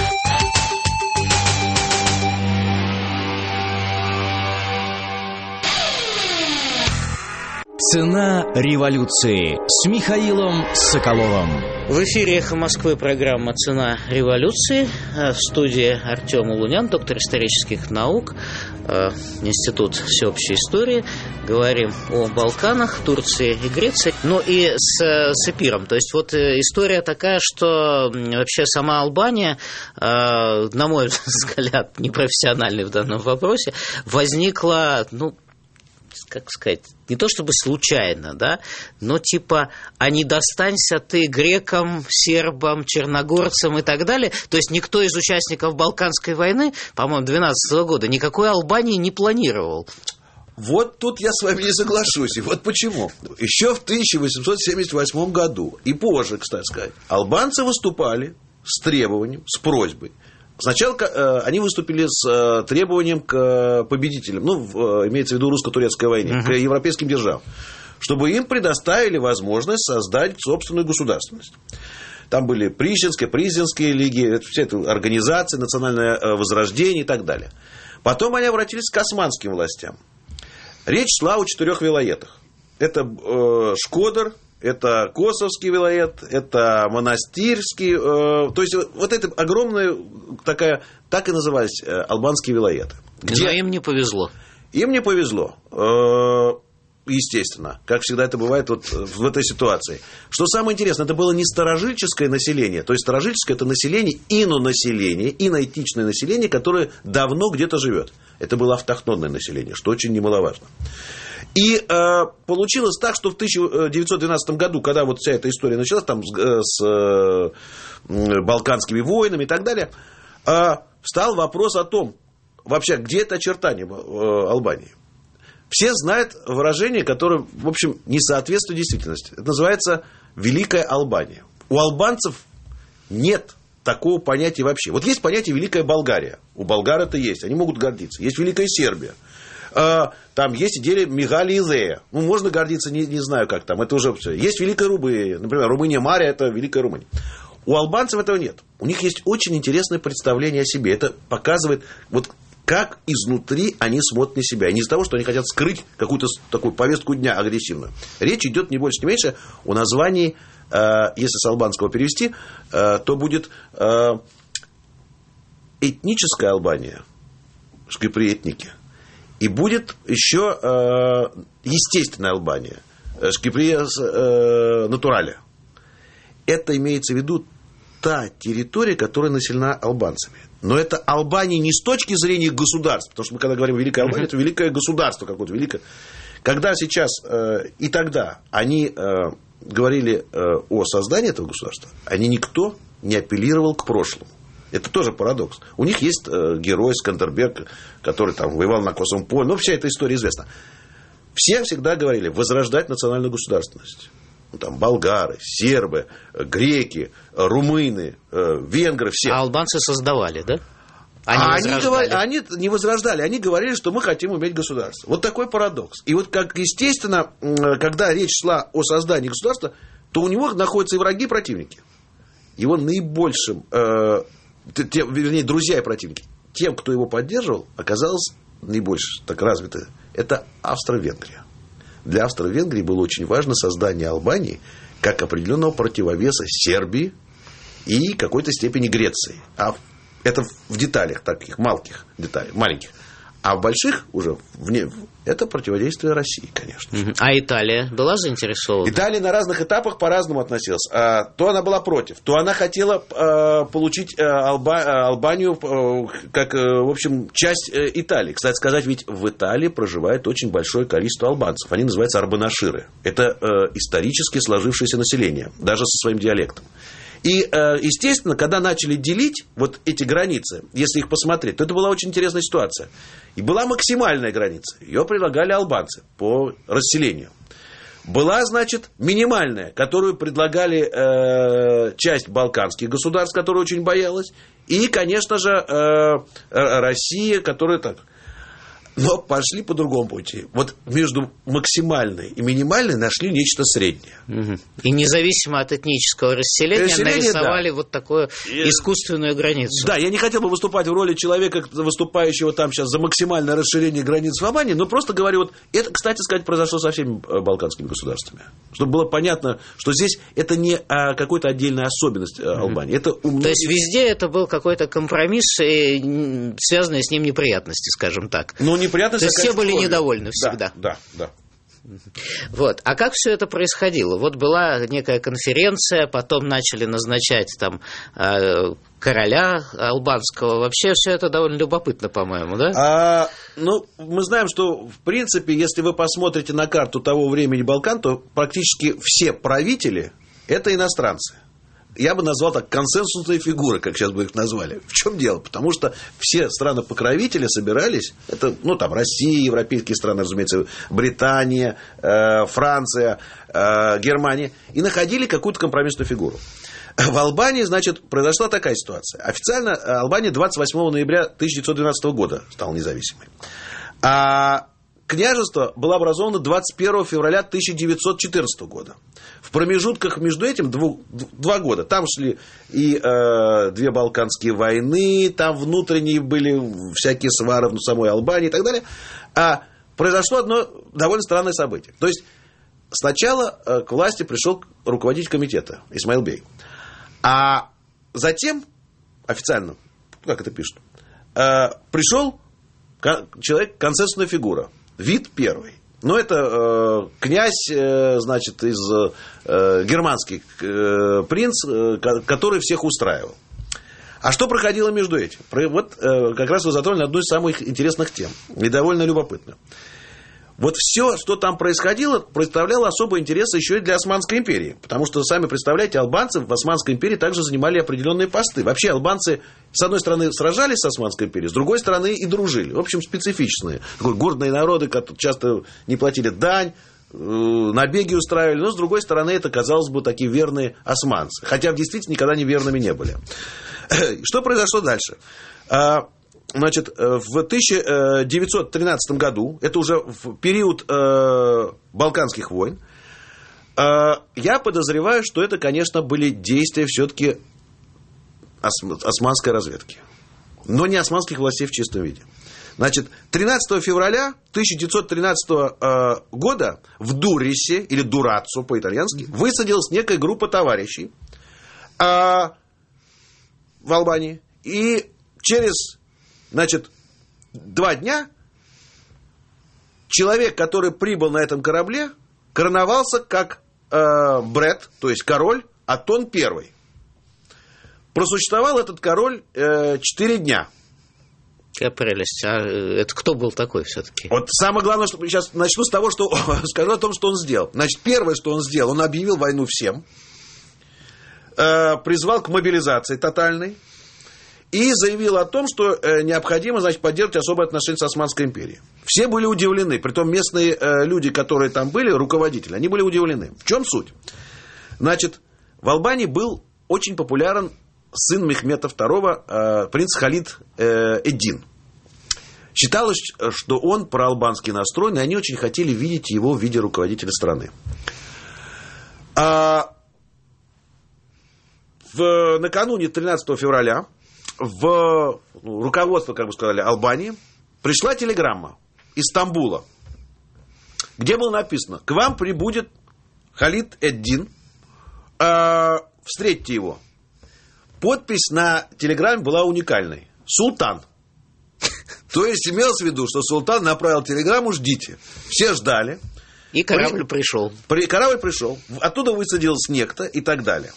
Цена революции с Михаилом Соколовым. В эфире «Эхо Москвы» программа «Цена революции». В студии Артем Улунян, доктор исторических наук, Институт всеобщей истории. Говорим о Балканах, Турции и Греции, но и с эпиром. То есть вот история такая, что вообще сама Албания, на мой взгляд, непрофессиональный в данном вопросе, возникла, как сказать, не то чтобы случайно, да, но типа, а не достанься ты грекам, сербам, черногорцам и так далее. То есть никто из участников Балканской войны, по-моему, 12 года, никакой Албании не планировал. Вот тут я с вами не соглашусь. И вот почему. Еще в 1878 году, и позже, кстати сказать, албанцы выступали с требованием, с просьбой. Сначала они выступили с требованием к победителям, имеется в виду русско-турецкой войне, к европейским державам, чтобы им предоставили возможность создать собственную государственность. Там были Пришинские лиги, все это организации, национальное возрождение и так далее. Потом они обратились к османским властям. Речь шла о 4 вилаетах. Это Шкодер, это Косовский вилает, это Монастирский. То есть вот это огромная такая, так и назывались албанские вилаеты. Но им не повезло. Им не повезло. Естественно, как всегда это бывает вот в этой ситуации. Что самое интересное, это было не старожильческое население. То есть старожильческое – это население, инонаселение, иноэтничное население, которое давно где-то живет. Это было автохтонное население, что очень немаловажно. И получилось так, что в 1912 году, когда вот вся эта история началась, там с балканскими войнами и так далее, встал вопрос о том, вообще, где это очертание Албании. Все знают выражение, которое, в общем, не соответствует действительности. Это называется «Великая Албания». У албанцев нет такого понятия вообще. Вот есть понятие «Великая Болгария». У болгар это есть, они могут гордиться. Есть «Великая Сербия». Там есть идея Мегалиидея. Можно гордиться, не знаю, как там. Это уже все. Есть Великая Румыния. Например, Румыния Мария – это Великая Румыния. У албанцев этого нет. У них есть очень интересное представление о себе. Это показывает, вот как изнутри они смотрят на себя. И не из-за того, что они хотят скрыть какую-то такую повестку дня агрессивную. Речь идет не больше, не меньше о названии, если с албанского перевести, то будет этническая Албания, шкиприетники. И будет еще естественная Албания, шкиприя натурале. Это имеется в виду та территория, которая населена албанцами. Но это Албания не с точки зрения государства, потому что мы когда говорим «Великая Албания», это великое государство какое-то, великое. Когда сейчас и тогда они говорили о создании этого государства, никто не апеллировал к прошлому. Это тоже парадокс. У них есть герой Скандербег, который там воевал на Косовом поле. Ну, вся эта история известна. Все всегда говорили возрождать национальную государственность. Ну, там болгары, сербы, греки, румыны, венгры, все. А албанцы создавали, да? Они не возрождали, они говорили, что мы хотим иметь государство. Вот такой парадокс. И вот, как естественно, когда речь шла о создании государства, то у него находятся и враги, и противники. Его наибольшим, вернее, друзья и противники, тем, кто его поддерживал, оказалось наибольше так развито. Это Австро-Венгрия. Для Австро-Венгрии было очень важно создание Албании как определенного противовеса Сербии и какой-то степени Греции. А это в деталях, таких маленьких деталях, маленьких. А в больших уже это противодействие России, конечно же. А Италия была заинтересована? Италия на разных этапах по-разному относилась. То она была против, то она хотела получить Албанию как, в общем, часть Италии. Кстати сказать, ведь в Италии проживает очень большое количество албанцев. Они называются арбанаширы. Это исторически сложившееся население, даже со своим диалектом. И, естественно, когда начали делить вот эти границы, если их посмотреть, то это была очень интересная ситуация. И была максимальная граница. Ее предлагали албанцы по расселению. Была, значит, минимальная, которую предлагали часть балканских государств, которая очень боялась. И, конечно же, Россия, которая так... Но пошли по другому пути. Вот между максимальной и минимальной нашли нечто среднее. И независимо от этнического расселения нарисовали вот такую искусственную границу. Да, я не хотел бы выступать в роли человека, выступающего там сейчас за максимальное расширение границ в Албании, но просто говорю, вот это, кстати сказать, произошло со всеми балканскими государствами. Чтобы было понятно, что здесь это не какая-то отдельная особенность Албании. Это То есть везде это был какой-то компромисс и связанные с ним неприятности, скажем так. Неприятности. То есть все были недовольны всегда. Да. Вот. А как все это происходило? Вот была некая конференция, потом начали назначать там короля албанского. Вообще все это довольно любопытно, по-моему, да? Мы знаем, что, в принципе, если вы посмотрите на карту того времени Балкан, то практически все правители – это иностранцы. Я бы назвал так консенсусные фигуры, как сейчас бы их назвали. В чем дело? Потому что все страны-покровители собирались, это, там Россия, европейские страны, разумеется, Британия, Франция, Германия, и находили какую-то компромиссную фигуру. В Албании, значит, произошла такая ситуация. Официально Албания 28 ноября 1912 года стала независимой. А княжество было образовано 21 февраля 1914 года. В промежутках между этим 2 года. Там шли и 2 Балканские войны, там внутренние были всякие свары в самой Албании и так далее. А произошло одно довольно странное событие. То есть сначала к власти пришел руководитель комитета Исмаил Бей. А затем, официально, как это пишут, пришел человек, консенсусная фигура. Вид первый. Но это князь, значит, из германский принц, который всех устраивал. А что проходило между этим? Вот как раз вы затронули одну из самых интересных тем. И довольно любопытно. Вот все, что там происходило, представляло особый интерес еще и для Османской империи. Потому что, сами представляете, албанцы в Османской империи также занимали определенные посты. Вообще, албанцы, с одной стороны, сражались с Османской империей, с другой стороны, и дружили. В общем, специфичные. Гордые народы, которые часто не платили дань, набеги устраивали. Но, с другой стороны, это, казалось бы, такие верные османцы. Хотя, в действительности, никогда не верными не были. Что произошло дальше? Значит, в 1913 году, это уже в период Балканских войн, я подозреваю, что это, конечно, были действия все-таки османской разведки. Но не османских властей в чистом виде. Значит, 13 февраля 1913 года в Дурисе, или Дураццо по-итальянски, высадилась некая группа товарищей в Албании. И через, значит, 2 дня человек, который прибыл на этом корабле, короновался как Бред, то есть король Атон I. Просуществовал этот король 4 дня. Какая прелесть. А это кто был такой все-таки? Вот самое главное, что сейчас начну с того, что скажу о том, что он сделал. Значит, первое, что он сделал, он объявил войну всем, призвал к мобилизации тотальной и заявил о том, что необходимо, значит, поддерживать особые отношения с Османской империей. Все были удивлены, притом местные люди, которые там были, руководители, они были удивлены. В чем суть? Значит, в Албании был очень популярен сын Мехмета II, принц Халид эд-Дин. Считалось, что он проалбанский настроен, и они очень хотели видеть его в виде руководителя страны. Накануне 13 февраля в руководство, как бы сказали, Албании пришла телеграмма из Стамбула, где было написано: к вам прибудет Халид эд-Дин, встретьте его. Подпись на телеграмме была уникальной: Султан. То есть имелось в виду, что султан направил телеграмму: ждите. Все ждали. И корабль пришел. Корабль пришел. Оттуда высадился некто и так далее.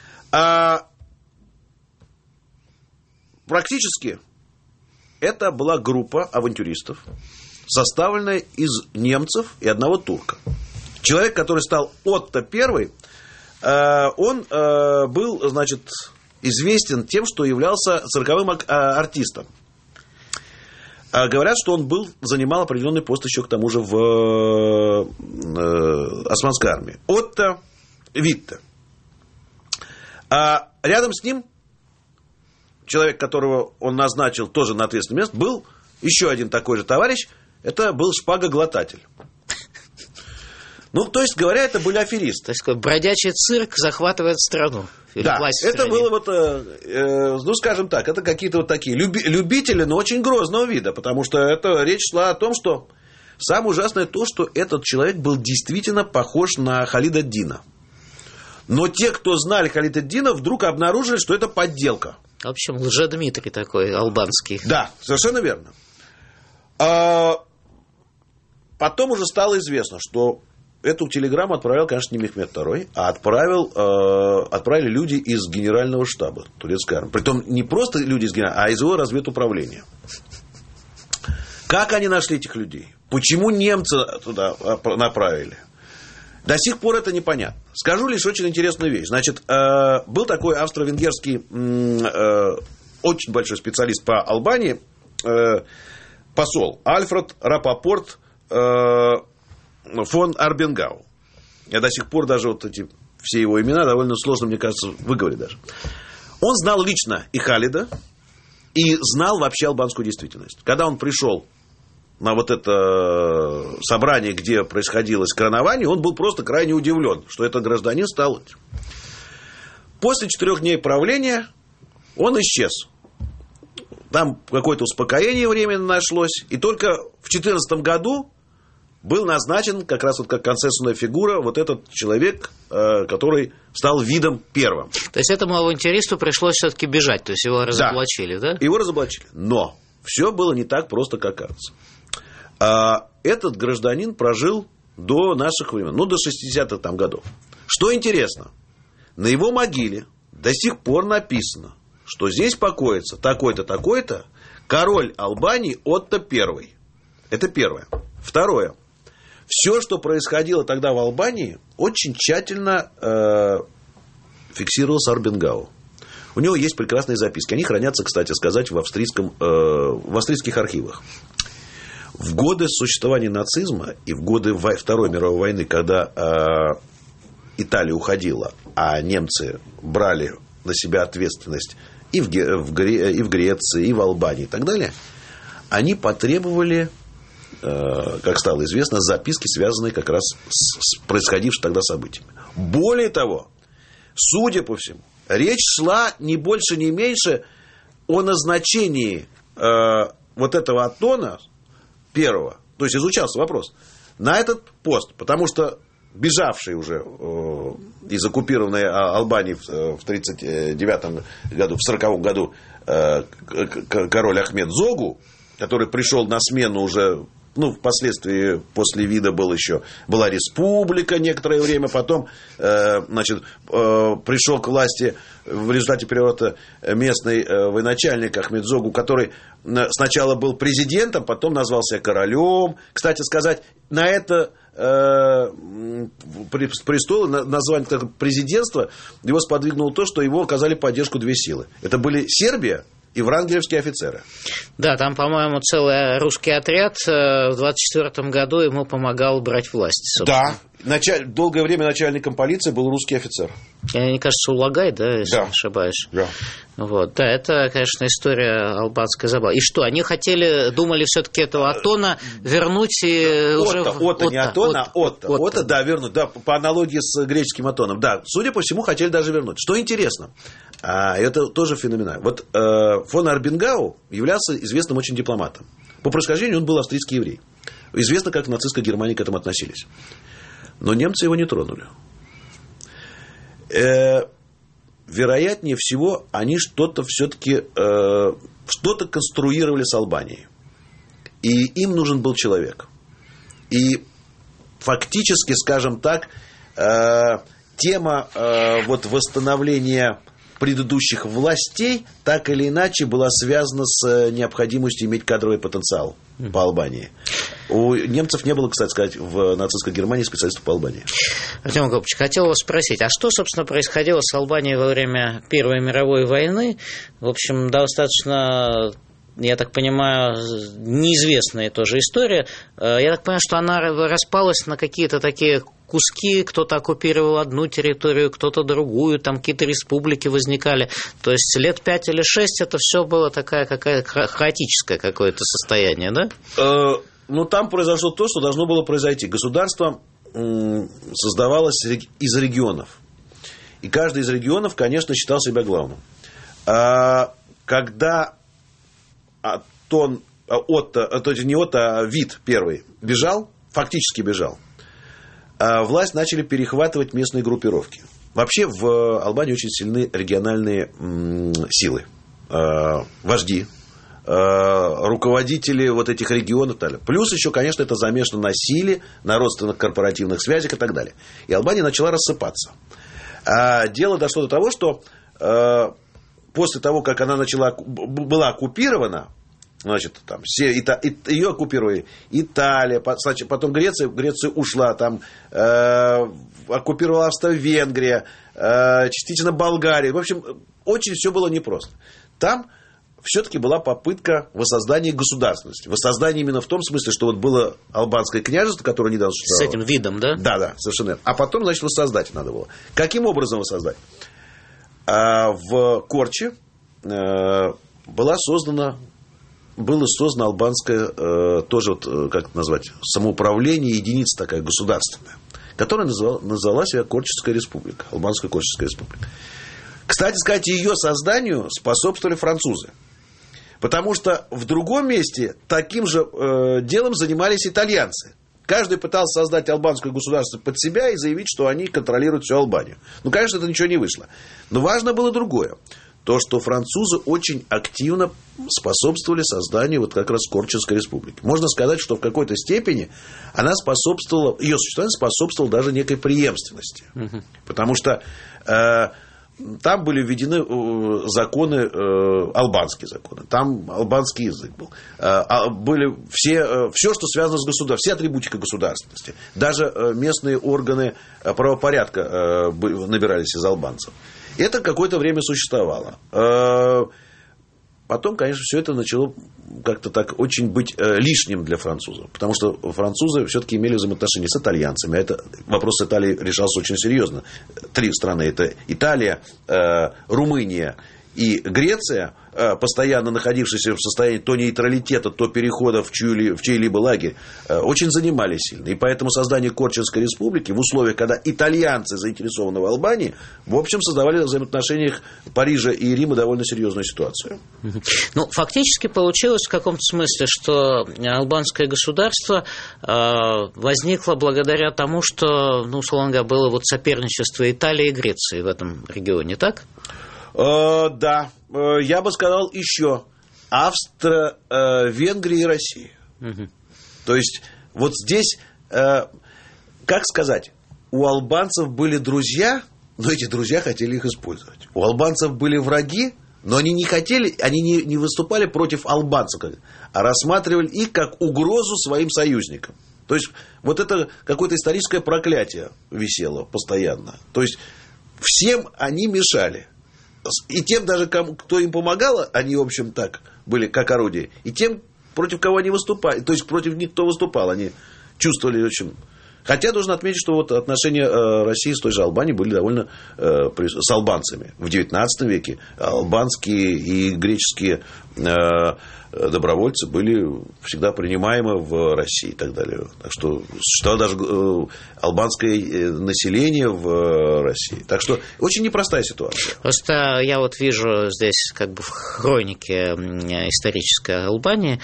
Практически это была группа авантюристов, составленная из немцев и одного турка. Человек, который стал Отто I, он был, значит, известен тем, что являлся цирковым артистом. Говорят, что он занимал определенный пост еще к тому же в османской армии. Отто Витте. А рядом с ним человек, которого он назначил тоже на ответственное место, был еще один такой же товарищ. Это был шпагоглотатель. Ну, то есть говоря, это были аферисты. То есть бродячий цирк захватывает страну. Да, это было вот, ну, скажем так, это какие-то вот такие любители, но очень грозного вида, потому что это речь шла о том, что самое ужасное то, что этот человек был действительно похож на Халида эд-Дина. Но те, кто знали Халида эд-Дина, вдруг обнаружили, что это подделка. В общем, Лжедмитрий такой, албанский. Да, совершенно верно. Потом уже стало известно, что эту телеграмму отправил, конечно, не Мехмед II, а отправили люди из генерального штаба турецкой армии. Притом не просто люди из генерального, а из его разведуправления. Как они нашли этих людей? Почему немцы туда направили? До сих пор это непонятно. Скажу лишь очень интересную вещь. Значит, был такой австро-венгерский очень большой специалист по Албании, посол Альфред Рапопорт фон Арбенгау. Я до сих пор даже вот эти все его имена довольно сложно, мне кажется, выговорить даже. Он знал лично и Халида, и знал вообще албанскую действительность. Когда он пришел на вот это собрание, где происходило коронование, он был просто крайне удивлен, что этот гражданин стал. После 4 дней правления он исчез. Там какое-то успокоение временно нашлось, и только в 2014 году был назначен как раз вот как консенсусная фигура вот этот человек, который стал видом первым. То есть этому авантюристу пришлось все-таки бежать, то есть его разоблачили, да? Его разоблачили. Но все было не так просто, как кажется. Этот гражданин прожил до наших времен, ну, до 60-х там годов. Что интересно, на его могиле до сих пор написано, что здесь покоится такой-то, такой-то король Албании Отто I. Это первое. Второе. Все, что происходило тогда в Албании, очень тщательно фиксировалось Арбенгау. У него есть прекрасные записки. Они хранятся, кстати сказать, в австрийских архивах. В годы существования нацизма и в годы Второй мировой войны, когда Италия уходила, а немцы брали на себя ответственность и в Греции, и в Албании и так далее, они потребовали, как стало известно, записки, связанные как раз с происходившими тогда событиями. Более того, судя по всему, речь шла не больше, не меньше о назначении вот этого Аттона первого, то есть изучался вопрос, на этот пост, потому что бежавший уже из оккупированной Албании в 1939 году, в 1940 году король Ахмед Зогу, который пришел на смену уже впоследствии после вида была республика некоторое время, потом, пришел к власти в результате переворота местный военачальник Ахметзогу, который сначала был президентом, потом назвался королем. Кстати сказать, на это престол, название президентства, его сподвигнуло то, что его оказали поддержку две силы. Это были Сербия и врангелевские офицеры. Да, там, по-моему, целый русский отряд в 24 году ему помогал брать власть, собственно. Да, долгое время начальником полиции был русский офицер. Мне кажется, Улагай, да, если не ошибаюсь. Да. Да, это, конечно, история албанской забавы. И что, они думали все-таки этого Атона вернуть Отто, да, вернуть. Да, по аналогии с греческим Атоном. Да, судя по всему, хотели даже вернуть. Что интересно, это тоже феноменально. Фон Арбенгау являлся известным очень дипломатом. По происхождению он был австрийский еврей. Известно, как в нацистской Германии к этому относились. Но немцы его не тронули. Вероятнее всего, они что-то все-таки конструировали с Албанией. И им нужен был человек. И фактически, скажем так, тема восстановления предыдущих властей так или иначе была связана с необходимостью иметь кадровый потенциал по Албании. У немцев не было, кстати сказать, в нацистской Германии специалистов по Албании. Артем Акопович, хотел вас спросить, а что, собственно, происходило с Албанией во время Первой мировой войны? В общем, достаточно, я так понимаю, неизвестная тоже история. Я так понимаю, что она распалась на какие-то такие куски, кто-то оккупировал одну территорию, кто-то другую, там какие-то республики возникали. То есть лет 5 или 6 это все было такая какая-то хаотическое какое-то состояние, да? Там произошло то, что должно было произойти. Государство создавалось из регионов. И каждый из регионов, конечно, считал себя главным. Когда Вит первый фактически бежал, власть начали перехватывать местные группировки. Вообще в Албании очень сильны региональные силы. Вожди, руководители этих регионов и так далее. Плюс еще, конечно, это замешано на силе, на родственных корпоративных связях и так далее. И Албания начала рассыпаться. Дело дошло до того, что после того, как она была оккупирована, ее оккупировали Италия, потом Греция ушла, оккупировала Австро-Венгрия, частично Болгария. В общем, очень все было непросто. Там все-таки была попытка воссоздания государственности. Воссоздание именно в том смысле, что было албанское княжество, которое недавно существовало. С этим видом, да? Да, совершенно верно. А потом, воссоздать надо было. Каким образом воссоздать? В Корче было создано албанское, тоже, как это назвать, самоуправление, единица такая государственная, которая назвала себя Корческая республика, Албанская Корческая республика. Кстати сказать, ее созданию способствовали французы. Потому что в другом месте таким же делом занимались итальянцы. Каждый пытался создать албанское государство под себя и заявить, что они контролируют всю Албанию. Конечно, это ничего не вышло. Но важно было другое. То, что французы очень активно способствовали созданию как раз Корчинской республики. Можно сказать, что в какой-то степени ее существование способствовало даже некой преемственности. Потому что там были введены законы, албанские законы. Там албанский язык был. Были все, что связано с государством, все атрибутика государственности. Даже местные органы правопорядка набирались из албанцев. Это какое-то время существовало. Потом, конечно, все это начало как-то так очень быть лишним для французов. Потому что французы все-таки имели взаимоотношения с итальянцами. Вопрос с Италией решался очень серьезно. 3 страны. Это Италия, Румыния и Греция, постоянно находившиеся в состоянии то нейтралитета, то перехода в чей-либо лагерь, очень занимались сильно. И поэтому создание Корчинской республики в условиях, когда итальянцы заинтересованы в Албании, в общем, создавали в взаимоотношениях Парижа и Рима довольно серьезную ситуацию. Фактически получилось в каком-то смысле, что албанское государство возникло благодаря тому, что, условно говоря, было соперничество Италии и Греции в этом регионе, так? Да, я бы сказал еще Австро-Венгрии и России. То есть вот здесь, как сказать, у албанцев были друзья, но эти друзья хотели их использовать. У албанцев были враги, но они не хотели, они не выступали против албанцев, а рассматривали их как угрозу своим союзникам. То есть вот это какое-то историческое проклятие висело постоянно. То есть всем они мешали. И тем даже, кто им помогал, они, в общем, так были как орудие. И тем, против кого они выступали. То есть против них кто выступал, они чувствовали очень... Хотя должен отметить, что вот отношения России с той же Албанией были довольно с албанцами. В XIX веке албанские и греческие добровольцы были всегда принимаемы в России и так далее. Так что даже албанское население в России. Так что очень непростая ситуация. Просто я вот вижу здесь как бы в хронике исторической Албании,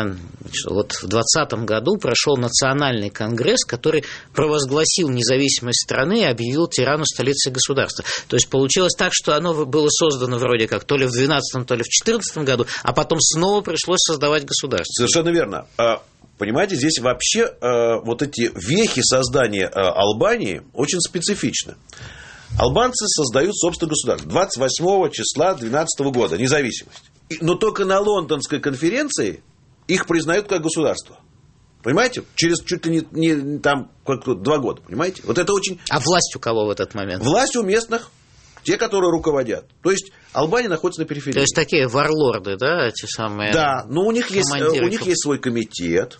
вот в 2020 году прошел национальный конгресс, который провозгласил независимость страны и объявил Тирану столицей государства. То есть получилось так, что оно было создано вроде как то ли в 2012, то ли в 2014 году, а потом снова пришлось создавать государство. Совершенно верно. Понимаете, здесь вообще вот эти вехи создания Албании очень специфичны. Албанцы создают собственное государство 28 числа 2012 года, независимость. Но только на Лондонской конференции их признают как государство. Понимаете? Через чуть ли не там как-то 2 года, понимаете? Вот это очень... А власть у кого в этот момент? Власть у местных, те, которые руководят. То есть Албания находится на периферии. То есть такие варлорды, да, эти самые? Да, но у них есть свой комитет,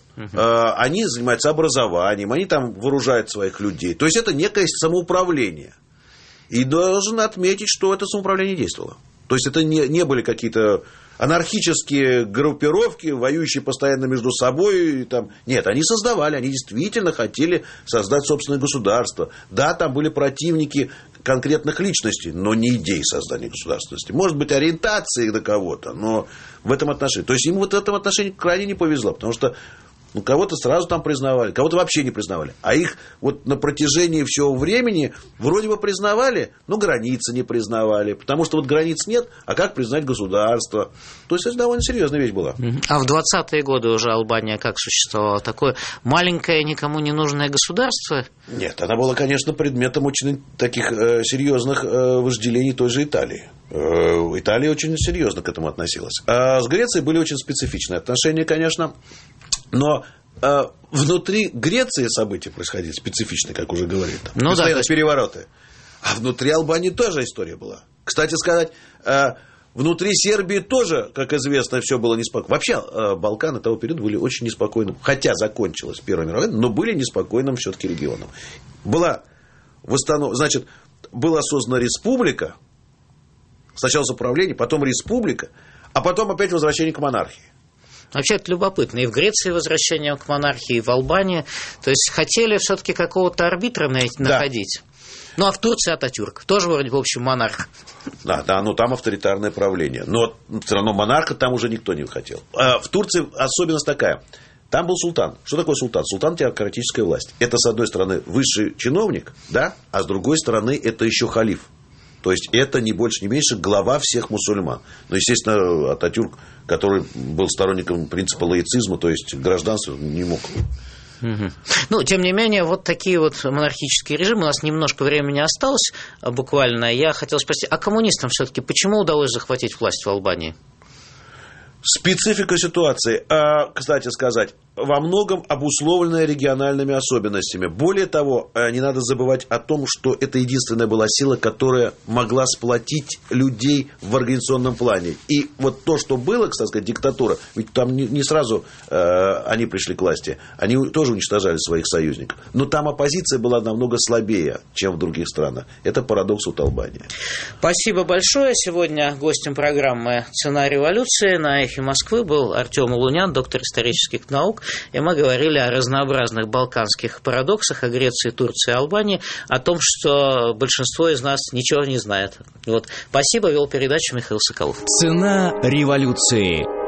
они занимаются образованием, они там вооружают своих людей. То есть это некое самоуправление. И должен отметить, что это самоуправление действовало. То есть это не были какие-то анархические группировки, воюющие постоянно между собой. Нет, они создавали, они действительно хотели создать собственное государство. Да, там были противники конкретных личностей, но не идеи создания государственности. Может быть, ориентации на кого-то, но в этом отношении. То есть им вот в этом отношении крайне не повезло, потому что кого-то сразу там признавали, кого-то вообще не признавали. А их вот на протяжении всего времени вроде бы признавали, но границы не признавали. Потому что вот границ нет, а как признать государство? То есть это довольно серьезная вещь была. А в 20-е годы уже Албания как существовала? Такое маленькое, никому не нужное государство? Нет, она была, конечно, предметом очень таких серьезных вожделений той же Италии. Италия очень серьезно к этому относилась. А с Грецией были очень специфичные отношения, конечно. Но внутри Греции события происходили специфичные, как уже говорили. Постоянно перевороты. А внутри Албании тоже история была. Кстати сказать, внутри Сербии тоже, как известно, все было неспокойно. Вообще, Балканы того периода были очень неспокойным. Хотя закончилась Первая мировая война, но были неспокойным все-таки регионом. Была создана республика. Сначала самоуправление, потом республика, а потом опять возвращение к монархии. Вообще это любопытно. И в Греции возвращение к монархии, и в Албании. То есть хотели все-таки какого-то арбитра находить. Ну, а в Турции Ататюрк. Тоже вроде, в общем, монарх. Да, но там авторитарное правление. Но все равно монарха там уже никто не хотел. В Турции особенность такая. Там был султан. Что такое султан? Султан – теократическая власть. Это, с одной стороны, высший чиновник, да, а с другой стороны, это еще халиф. То есть это не больше, не меньше глава всех мусульман. Но, естественно, Ататюрк, который был сторонником принципа лаицизма, то есть гражданства, не мог. Ну, тем не менее, вот такие вот монархические режимы. У нас немножко времени осталось буквально. Я хотел спросить, а коммунистам все-таки почему удалось захватить власть в Албании? Специфика ситуации, кстати сказать, во многом обусловленная региональными особенностями. Более того, не надо забывать о том, что это единственная была сила, которая могла сплотить людей в организационном плане. И вот то, что было, кстати сказать, диктатура, ведь там не сразу они пришли к власти, они тоже уничтожали своих союзников. Но там оппозиция была намного слабее, чем в других странах. Это парадокс от Албании. Спасибо большое. Сегодня гостем программы «Цена революции» на эхе Москвы был Артем Улунян, доктор исторических наук. И мы говорили о разнообразных балканских парадоксах, о Греции, Турции, Албании, о том, что большинство из нас ничего не знает. Вот. Спасибо, вел передачу Михаил Соколов. Цена революции.